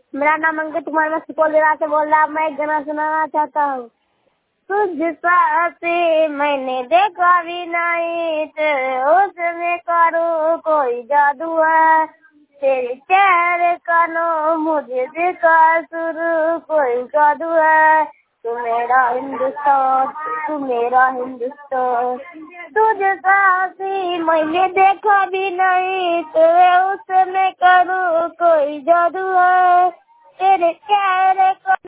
मेरा नाम अंकित कुमार, मैं सुपौल जिला से बोल रहा हूँ। मैं एक गाना सुनाना चाहता हूँ। तुझसा हंसी मैंने देखा भी नहीं, तेरे उसमें करो कोई जादू है। तेरे चेहरे का नो मुझे दिखा शुरू कोई जादू है। तू मेरा हिंदुस्तान, तू मेरा हिंदुस्तान। तुझसा हंसी मैंने देखा भी नहीं, तेरे उसमें करो कोई जादू है। तेरे चेहरे का